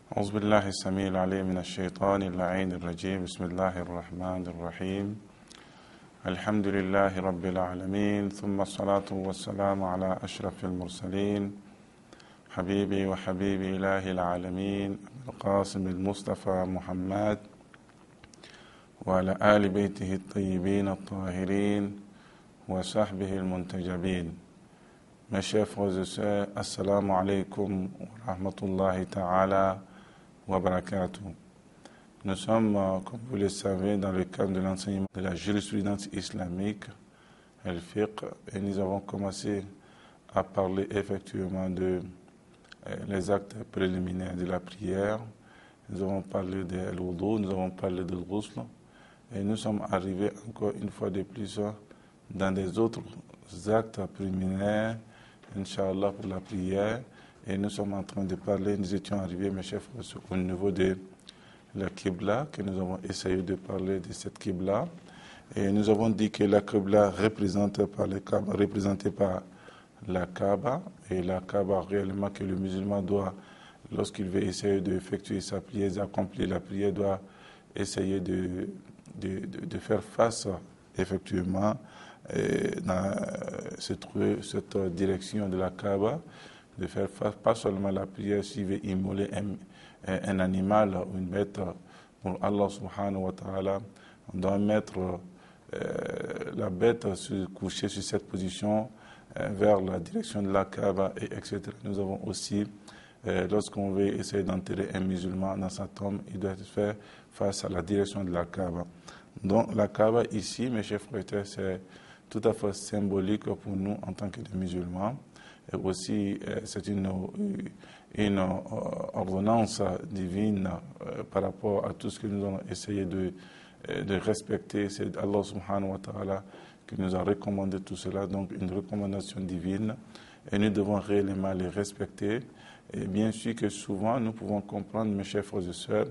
أعوذ بالله السميع العليم من الشيطان اللعين الرجيم بسم الله الرحمن الرحيم الحمد لله رب العالمين ثم الصلاة والسلام على أشرف المرسلين حبيبي وحبيبي إله العالمين القاسم المصطفى محمد وعلى آل بيته الطيبين الطاهرين وصحبه المنتجبين. Mes chers frères et sœurs, assalamu alaikum wa rahmatullahi ta'ala wa barakatuh. Nous sommes, comme vous le savez, dans le cadre de l'enseignement de la jurisprudence islamique, al-fiqh, et nous avons commencé à parler effectivement de les actes préliminaires de la prière. Nous avons parlé de l'wudu, nous avons parlé de l'ghusl, et nous sommes arrivés encore une fois de plus dans des autres actes préliminaires, Inch'Allah, pour la prière. Et nous sommes en train de parler, nous étions arrivés, mes chers frères, au niveau de la Qibla, que nous avons essayé de parler de cette Qibla. Et nous avons dit que la Qibla représentée par la Kaaba, et la Kaaba réellement que le musulman doit, lorsqu'il veut essayer d'effectuer sa prière, d'accomplir la prière, doit essayer de faire face, effectivement, dans cette direction de la Kaaba, de faire face, pas seulement la prière, s'il veut immoler un animal ou une bête pour Allah subhanahu wa ta'ala, on doit mettre la bête couchée sur cette position vers la direction de la Kaaba, et etc. Nous avons aussi, lorsqu'on veut essayer d'enterrer un musulman dans sa tombe, il doit faire face à la direction de la Kaaba. Donc la Kaaba ici, mes chers frères, c'est tout à fait symbolique pour nous en tant que musulmans. Et aussi, c'est une ordonnance divine par rapport à tout ce que nous allons essayer de respecter. C'est Allah subhanahu wa ta'ala qui nous a recommandé tout cela, donc une recommandation divine. Et nous devons réellement les respecter. Et bien sûr que souvent, nous pouvons comprendre, mes chers frères et sœurs,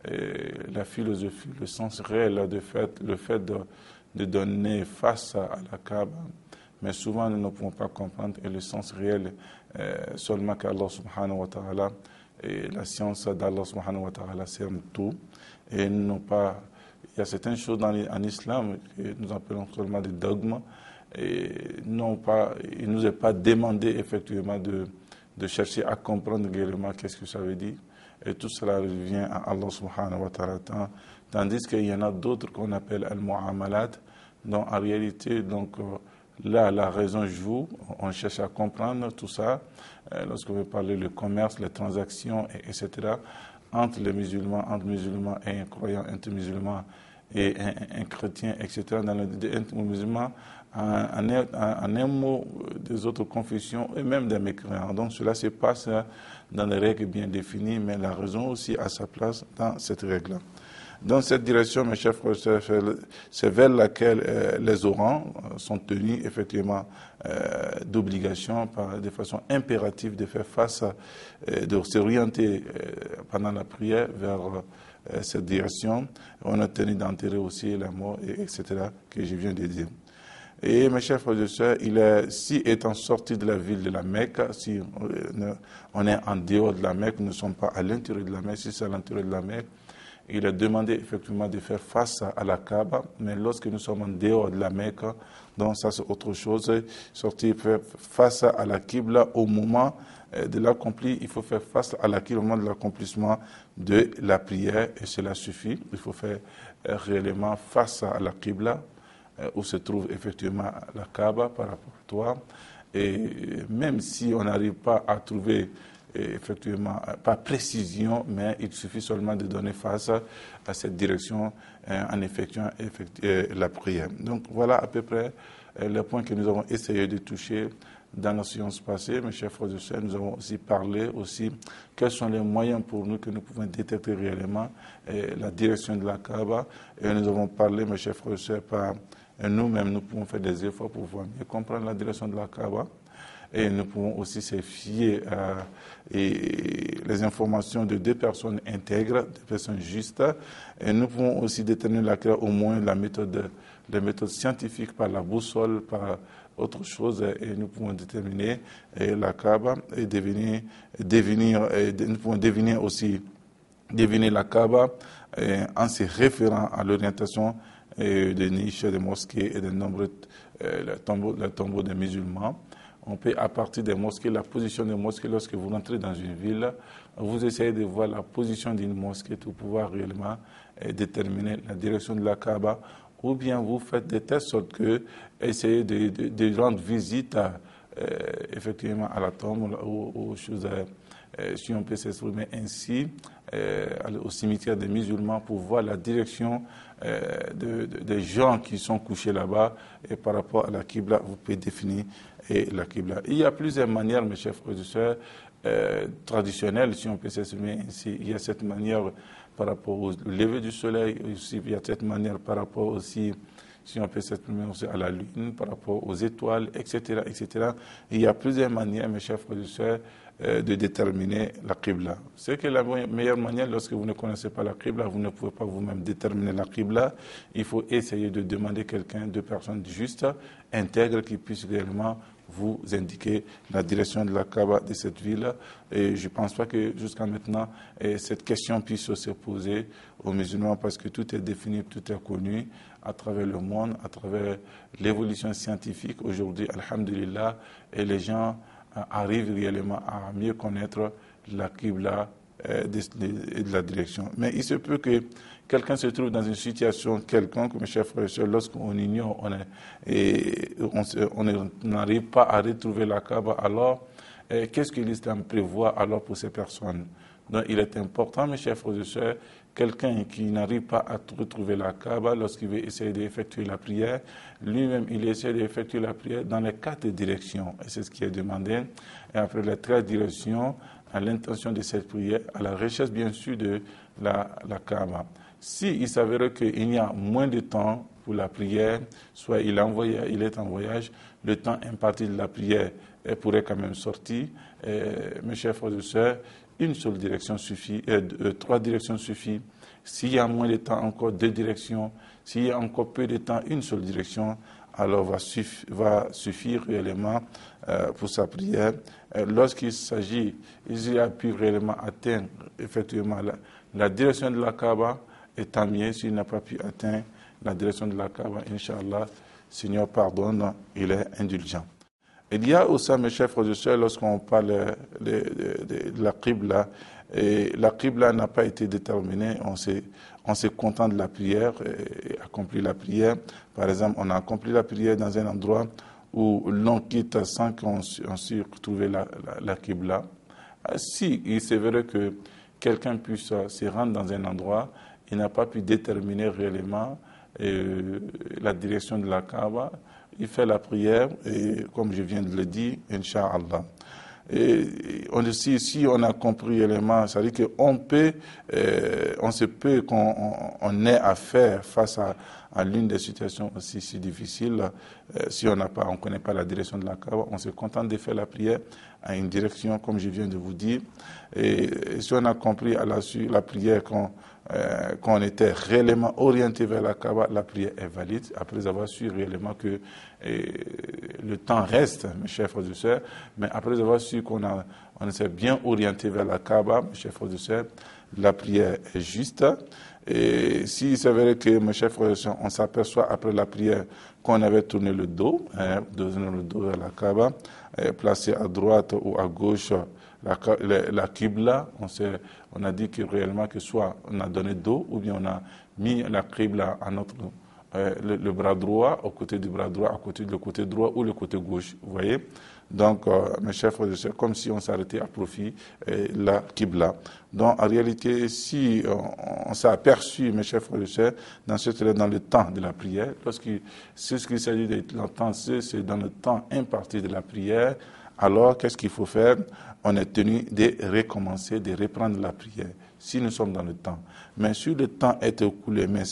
la philosophie, le sens réel le fait de donner face à la Kaaba. Mais souvent, nous ne pouvons pas comprendre le sens réel seulement qu'Allah subhanahu wa ta'ala et la science d'Allah subhanahu wa ta'ala cerne tout. Et non pas, il y a certaines choses en islam que nous appelons seulement des dogmes. Et non pas, il ne nous est pas demandé effectivement de chercher à comprendre réellement qu'est-ce que ça veut dire. Et tout cela revient à Allah subhanahu wa ta'ala. Tandis qu'il y en a d'autres qu'on appelle al-mu'amalat, dont en réalité, donc, là, la raison joue, on cherche à comprendre tout ça, lorsqu'on veut parler du commerce, les transactions, etc., entre les musulmans, et un croyant, entre musulmans et un chrétien, etc., dans le musulman, en un mot des autres confessions et même des mécréants. Donc cela se passe dans des règles bien définies, mais la raison aussi a sa place dans cette règle-là. Dans cette direction, mes chers frères, c'est vers laquelle les orants sont tenus effectivement d'obligation, de façon impérative, de faire face, de s'orienter pendant la prière vers cette direction. On a tenu d'enterrer aussi la mort, etc., que je viens de dire. Et mes chers frères et sœurs, si étant sorti de la ville de la Mecque, si on est en dehors de la Mecque, nous ne sommes pas à l'intérieur de la Mecque, si c'est à l'intérieur de la Mecque, il est demandé effectivement de faire face à la Kaaba, mais lorsque nous sommes en dehors de la Mecque, donc ça c'est autre chose, sortir faire face à la Qibla au moment de l'accompli, il faut faire face à la Qibla au moment de l'accomplissement de la prière, et cela suffit. Il faut faire réellement face à la Qibla, où se trouve effectivement la Kaaba par rapport à toi. Et même si on n'arrive pas à trouver effectivement, pas précision, mais il suffit seulement de donner face à cette direction en effectuant la prière. Donc voilà à peu près les points que nous avons essayé de toucher dans la séance passée. Mes chers frères et sœurs, nous avons aussi parlé quels sont les moyens pour nous que nous pouvons détecter réellement la direction de la Kaaba. Et nous avons parlé, mes chers frères et sœurs, par nous-mêmes, nous pouvons faire des efforts pour pouvoir mieux comprendre la direction de la Kaaba. Et nous pouvons aussi se fier à les informations de deux personnes intègres, deux personnes justes. Et nous pouvons aussi déterminer au moins les méthodes scientifiques par la boussole, par autre chose, et nous pouvons déterminer la Kaaba et nous pouvons deviner aussi deviner la Kaaba en se référant à l'orientation des niches, des mosquées et des nombreux tombeaux des musulmans. On peut, à partir des mosquées, la position des mosquées, lorsque vous rentrez dans une ville, vous essayez de voir la position d'une mosquée pour pouvoir réellement déterminer la direction de la Kaaba, ou bien vous faites de telle sorte que essayez de rendre visite effectivement à la tombe ou aux choses, si on peut s'exprimer ainsi, au cimetière des musulmans pour voir la direction des gens qui sont couchés là-bas, et par rapport à la Qibla, vous pouvez définir la Qibla. Il y a plusieurs manières, mes chers frères et sœurs, traditionnelles, si on peut s'exprimer ainsi. Il y a cette manière par rapport au lever du soleil, aussi, il y a cette manière par rapport aussi, si on peut s'exprimer aussi, à la lune, par rapport aux étoiles, etc., etc. Il y a plusieurs manières, mes chers frères et sœurs, de déterminer la Qibla. C'est que la meilleure manière, lorsque vous ne connaissez pas la Qibla, vous ne pouvez pas vous-même déterminer la Qibla. Il faut essayer de demander quelqu'un, deux personnes justes, intègres, qui puissent réellement vous indiquer la direction de la Kaaba de cette ville. Et je ne pense pas que jusqu'à maintenant, cette question puisse se poser aux musulmans, parce que tout est défini, tout est connu à travers le monde, à travers l'évolution scientifique. Aujourd'hui, alhamdulillah, et les gens arrivent réellement à mieux connaître la Qibla et de la direction. Mais il se peut que quelqu'un se trouve dans une situation quelconque, mes chers frères et sœurs, lorsqu'on ignore, on n'arrive pas à retrouver la Kaaba, alors qu'est-ce que l'islam prévoit alors pour ces personnes? Donc il est important, mes chers frères et sœurs, quelqu'un qui n'arrive pas à retrouver la Kaaba, lorsqu'il veut essayer d'effectuer la prière, lui-même, il essaie d'effectuer la prière dans les 4 directions. Et c'est ce qui est demandé. Et après les 13 directions, à l'intention de cette prière, à la recherche, bien sûr, de la Kaaba. Si il s'avère qu'il y a moins de temps pour la prière, soit il est en voyage, le temps imparti de la prière pourrait quand même sortir. Mes chers frères et sœurs, une seule direction suffit, 3 directions suffit. S'il y a moins de temps, encore 2 directions. S'il y a encore peu de temps, une seule direction, alors va suffire réellement pour sa prière. Lorsqu'il s'agit, il a pu réellement atteindre effectivement la direction de la Kaaba, et tant mieux. S'il n'a pas pu atteindre la direction de la Kaaba, Inch'Allah, Seigneur pardonne, il est indulgent. Il y a aussi, mes chers frères et sœurs, lorsqu'on parle de la Qibla, et la Qibla n'a pas été déterminée, on se contente de la prière et accomplit la prière. Par exemple, on a accompli la prière dans un endroit où l'on quitte sans qu'on s'y retrouve la Qibla. Si il s'avère que quelqu'un puisse se rendre dans un endroit, il n'a pas pu déterminer réellement la direction de la Kaaba, il fait la prière, et comme je viens de le dire, Inch'Allah. Et si on a compris l'élément, c'est-à-dire qu'on peut, on se peut qu'on ait à faire face à l'une des situations aussi si difficiles. Si on ne connaît pas la direction de la Kaaba, on se contente de faire la prière à une direction, comme je viens de vous dire. Et si on a compris à la suite la prière qu'on était réellement orienté vers la Kaaba, la prière est valide, après avoir su réellement que le temps reste, mes chers frères et sœurs, mais après avoir su qu'on s'est bien orienté vers la Kaaba, mes chers frères et sœurs, la prière est juste. Et s'il s'avérait que, mes chers frères et sœurs, on s'aperçoit après la prière qu'on avait tourné le dos vers la Kaaba, placé à droite ou à gauche la Qibla, on a dit que réellement que soit on a donné dos, ou bien on a mis la Qibla à notre le bras droit, au côté du bras droit, à côté du côté droit ou le côté gauche, vous voyez. Donc, mes chers frères et sœurs, comme si on s'arrêtait à profit la Qibla. Donc, en réalité, si on s'est aperçu, mes chers frères et sœurs, dans le temps de la prière, c'est ce qu'il s'agit de l'entendre, c'est dans le temps imparti de la prière, alors qu'est-ce qu'il faut faire? On est tenu de recommencer, de reprendre la prière, si nous sommes dans le temps. Mais si le temps est écoulé, mes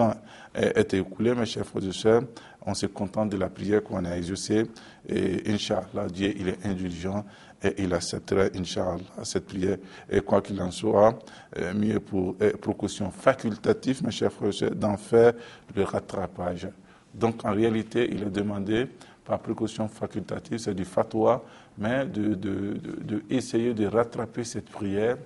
chers frères et sœurs, on se contente de la prière qu'on a exaucée, et Inch'Allah, Dieu, il est indulgent, et il acceptera, Inch'Allah, cette prière. Et quoi qu'il en soit, mieux pour précaution facultative, mes chers frères et sœurs, d'en faire le rattrapage. Donc, en réalité, il est demandé, par précaution facultative, c'est du fatwa, mais de essayer de rattraper cette prière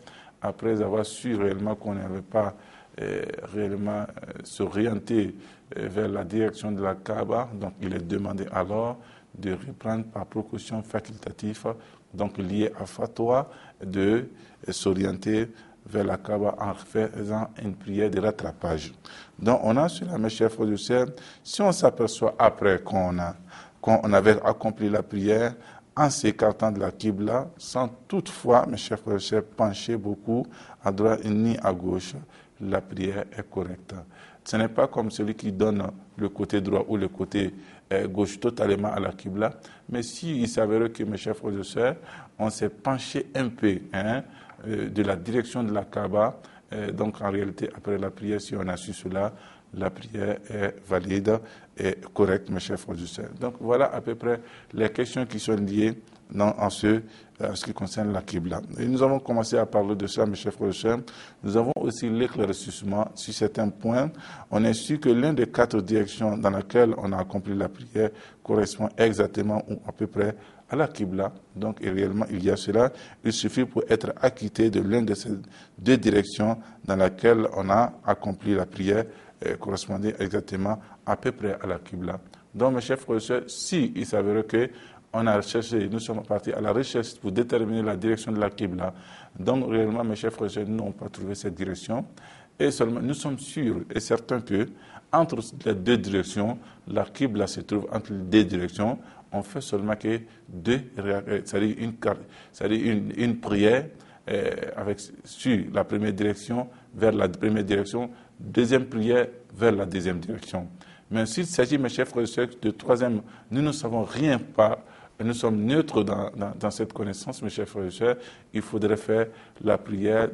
après avoir su réellement qu'on n'avait pas réellement s'orienter vers la direction de la Kaaba, donc il est demandé alors de reprendre par précaution facultative, donc lié à fatwa, de s'orienter vers la Kaaba en faisant une prière de rattrapage. Donc on a sur la mes chers frères et sœurs, si on s'aperçoit après qu'on avait accompli la prière en s'écartant de la Qibla, sans toutefois, mes chers frères et sœurs, pencher beaucoup à droite ni à gauche, la prière est correcte. Ce n'est pas comme celui qui donne le côté droit ou le côté gauche totalement à la Qibla, mais s'il s'avérait que, mes chers frères et sœurs, on s'est penché un peu de la direction de la Kaaba, donc en réalité, après la prière, si on a su cela, la prière est valide et correcte, mes chers frères et sœurs. Donc voilà à peu près les questions qui sont liées en ce qui concerne la Qibla. Et nous avons commencé à parler de ça, mes chers frères et sœurs. Nous avons aussi l'éclaircissement sur certains points. On est sûr que l'une des 4 directions dans laquelle on a accompli la prière correspond exactement ou à peu près à la Qibla. Donc, et réellement, il y a cela. Il suffit pour être acquitté de l'une de ces 2 directions dans laquelle on a accompli la prière correspondait exactement à peu près à la Qibla. Donc, mes chers frères et sœurs, si il s'avère que on a cherché, nous sommes partis à la recherche pour déterminer la direction de la Qibla. Donc, réellement, mes chers frères et sœurs, nous n'avons pas trouvé cette direction. Et seulement, nous sommes sûrs et certains que, entre les 2 directions, la Qibla se trouve entre les 2 directions. On fait seulement que 2, c'est-à-dire une prière avec, sur la première direction, vers la première direction, deuxième prière vers la deuxième direction. Mais s'il s'agit, mes chers frères et sœurs, de troisième, nous ne savons rien pas. Nous sommes neutres dans cette connaissance, mes chers frères et sœurs. Il faudrait faire la prière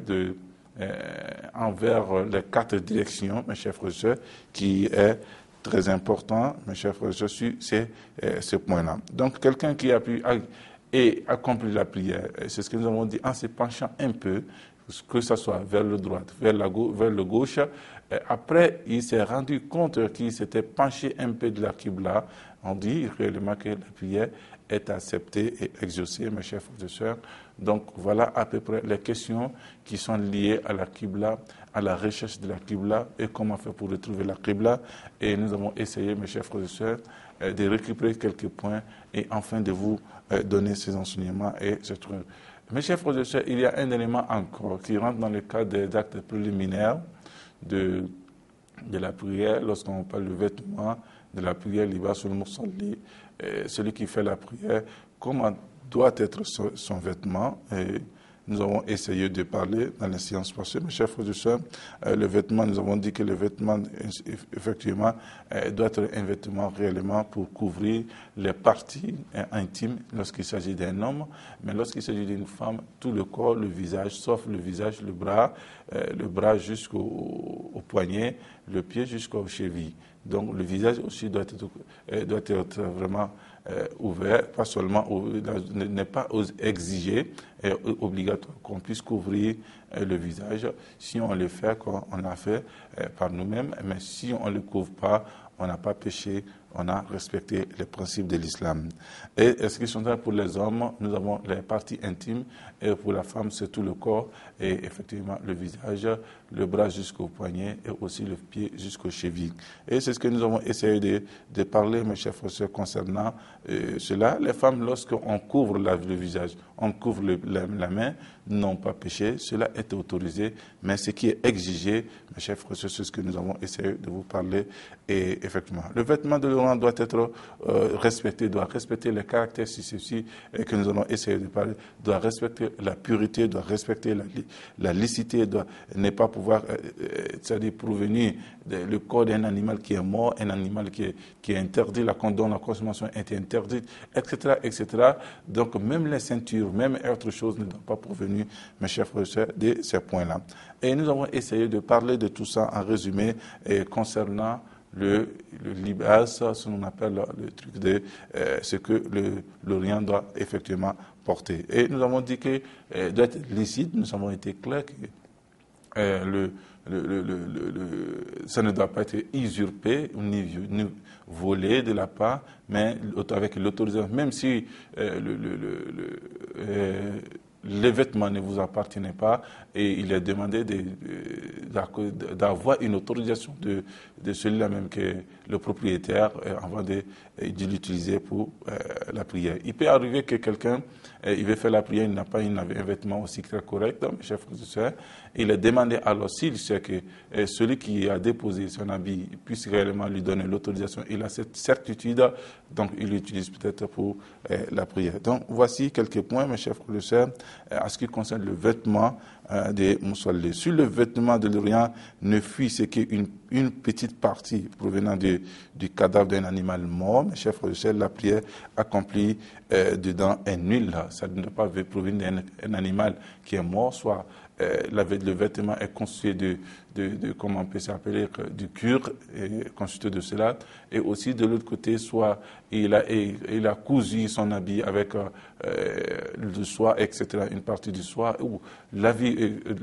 envers les 4 directions, mes chers frères et sœurs, qui est très important, mes chers frères et sœurs, c'est ce point-là. Donc, quelqu'un qui a pu et accomplir la prière, c'est ce que nous avons dit, en se penchant un peu, que ce soit vers le droit, vers le gauche. Après, il s'est rendu compte qu'il s'était penché un peu de la Qibla. On dit réellement que la prière est acceptée et exaucée, mes chers frères et sœurs. Donc, voilà à peu près les questions qui sont liées à la Qibla, à la recherche de la Qibla et comment faire pour retrouver la Qibla. Et nous avons essayé, mes chers frères et sœurs, de récupérer quelques points et enfin de vous donner ces enseignements et ce truc. Mes chers frères et sœurs, il y a un élément encore qui rentre dans le cadre des actes préliminaires de la prière, lorsqu'on parle du vêtement de la prière, libas ul musalli, celui qui fait la prière, comment doit être son vêtement. Et nous avons essayé de parler dans les séances passées, mes chers frères et sœurs. Le vêtement, nous avons dit que le vêtement, effectivement, doit être un vêtement réellement pour couvrir les parties intimes lorsqu'il s'agit d'un homme, mais lorsqu'il s'agit d'une femme, tout le corps, le visage, sauf le visage, le bras jusqu'au poignet, le pied jusqu'aux chevilles. Donc le visage aussi doit être vraiment ouvert, pas seulement, n'est pas exigé et obligatoire qu'on puisse couvrir le visage si on le fait comme on a fait par nous-mêmes, mais si on ne le couvre pas, on n'a pas péché, on a respecté les principes de l'islam. Et ce qui sont là pour les hommes, nous avons les parties intimes, et pour la femme, c'est tout le corps, et effectivement le visage, le bras jusqu'au poignet, et aussi le pied jusqu'aux chevilles. Et c'est ce que nous avons essayé de parler, mes chers frères, concernant cela. Les femmes, lorsqu'on couvre le visage, on couvre la main, n'ont pas péché, cela est autorisé, mais ce qui est exigé, mes chers frères, c'est ce que nous avons essayé de vous parler, et effectivement, le vêtement de l'Orient doit être respecté, doit respecter les caractères ceci que nous allons essayer de parler, doit respecter la pureté, doit respecter la licité, doit ne pas pouvoir, c'est-à-dire provenir le corps d'un animal qui est mort, un animal qui est interdit, dont la consommation est interdite, etc., etc. Donc même les ceintures, même autre chose ne doit pas provenir, mes chers frères et sœurs, de ces points-là. Et nous avons essayé de parler de tout ça en résumé concernant le libas, ce qu'on appelle le truc de ce que l'Orient doit effectivement porter. Et nous avons dit que doit être licite, nous avons été clairs que ça ne doit pas être usurpé ni volé de la part, mais avec l'autorisation, même si les vêtements ne vous appartenaient pas et il est demandé d'avoir une autorisation de celui-là même que est le propriétaire avant de l'utiliser pour la prière. Il peut arriver que quelqu'un, il veut faire la prière, il n'a pas un vêtement aussi très correct, mes chers frères et sœurs. Il est demandé alors s'il sait que celui qui a déposé son habit puisse réellement lui donner l'autorisation, il a cette certitude, donc il l'utilise peut-être pour la prière. Donc voici quelques points, mes chers frères et sœurs, en ce qui concerne le vêtement des moussallés. Si le vêtement de l'Orient ne fut ce qu'une petite partie provenant du cadavre d'un animal mort, mes chers frères et sœurs, la prière accomplie dedans est nulle. Ça ne doit pas provenir d'un animal qui est mort, soit le vêtement est constitué de comment on peut s'appeler, du cuir, constitué de cela, et aussi de l'autre côté, soit il a cousu son habit avec le soie, etc., une partie du soie, ou l'habit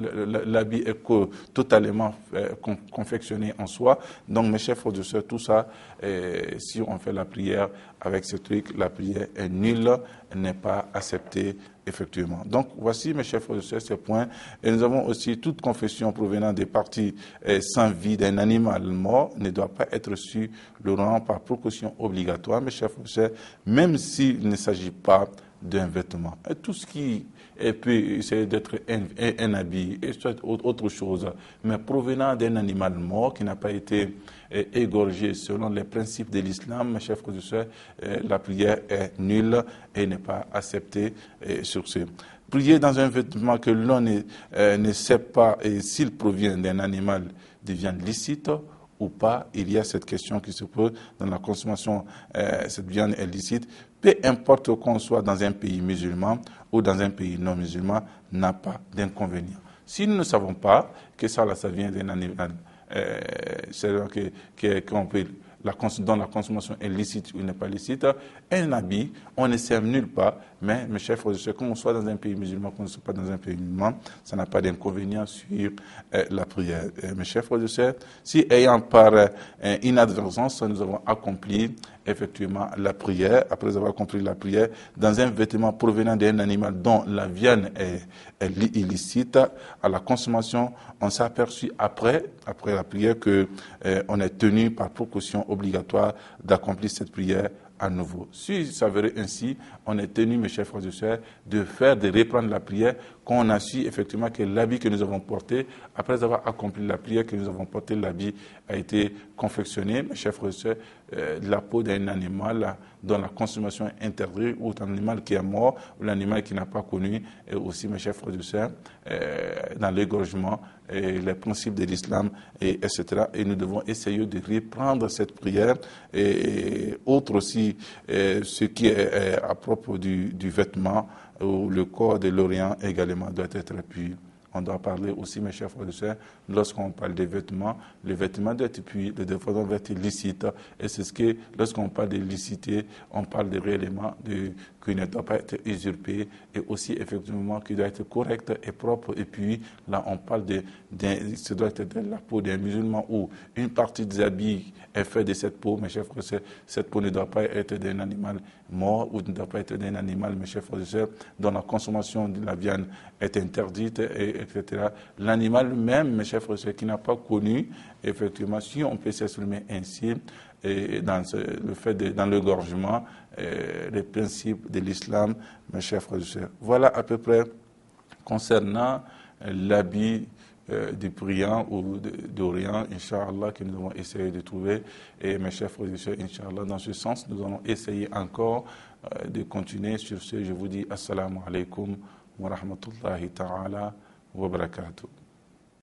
est totalement confectionné en soie. Donc, mes chers frères et sœurs, tout ça, si on fait la prière avec ce truc, la prière est nulle, elle n'est pas acceptée, effectivement. Donc, voici, mes chers frères et sœurs, ces points. Et nous avons aussi toute confession provenant des parties sans vie d'un animal mort ne doit pas être sur le rang par précaution obligatoire, mes chers frères et sœurs, même s'il ne s'agit pas d'un vêtement. Et tout ce qui peut essayer d'être un habit et soit autre chose, mais provenant d'un animal mort qui n'a pas été égorgé selon les principes de l'islam, mes chers frères et sœurs, la prière est nulle et n'est pas acceptée sur ce. Prier dans un vêtement que l'on ne sait pas s'il provient d'un animal de viande licite ou pas, il y a cette question qui se pose dans la consommation, cette viande est licite. Peu importe qu'on soit dans un pays musulman ou dans un pays non musulman, n'a pas d'inconvénient. Si nous ne savons pas que ça vient d'un animal, c'est-à-dire qu'on peut dont la consommation est licite ou n'est pas licite, un habit, on ne sait nulle part, mais mes chers frères et sœurs, qu'on soit dans un pays musulman, qu'on ne soit pas dans un pays musulman, ça n'a pas d'inconvénient sur la prière. Mes chers frères et sœurs, si ayant par inadvertance, nous avons accompli effectivement la prière, après avoir accompli la prière, dans un vêtement provenant d'un animal dont la viande est illicite à la consommation, on s'est aperçu après la prière que on est tenu par précaution obligatoire d'accomplir cette prière à nouveau. Si ça s'avérait ainsi, on est tenu, mes chers frères et sœurs, de reprendre la prière quand on a su effectivement que l'habit que nous avons porté, après avoir accompli la prière que nous avons porté, l'habit a été confectionné, mes chers frères et sœurs, de la peau d'un animal dont la consommation est interdite, ou d'un animal qui est mort, ou l'animal qui n'a pas connu, et aussi, mes chers frères et sœurs, dans l'égorgement, les principes de l'islam, etc. Et nous devons essayer de reprendre cette prière, et autre aussi, ce qui est à propos du vêtement, ou le corps de l'Orient également doit être pur. On doit parler aussi, mes chers frères et sœurs, lorsqu'on parle des vêtements, le vêtement doit être pur, le vêtement doit être licite. Et c'est ce que, lorsqu'on parle de licité, on parle de réellement qui ne doit pas être usurpé, et aussi effectivement qui doit être correct et propre. Et puis là, on parle ce doit être de la peau d'un musulman, ou une partie des habits est faite de cette peau, mes chers frères et sœurs. Cette peau ne doit pas être d'un animal mort, ou ne doit pas être d'un animal, mes chers frères et sœurs, dont la consommation de la viande est interdite, etc. L'animal même, mes chers frères et sœurs, qui n'a pas connu, effectivement, si on peut s'exprimer ainsi, et dans dans l'égorgement, les principes de l'islam, mes chers frères et sœurs. Voilà à peu près concernant l'habit du priant ou d'Orient, Inch'Allah, que nous avons essayé de trouver. Et mes chers frères et sœurs, Inch'Allah, dans ce sens, nous allons essayer encore de continuer. Sur ce, je vous dis Assalamu alaikum wa rahmatullahi ta'ala wa barakatuh.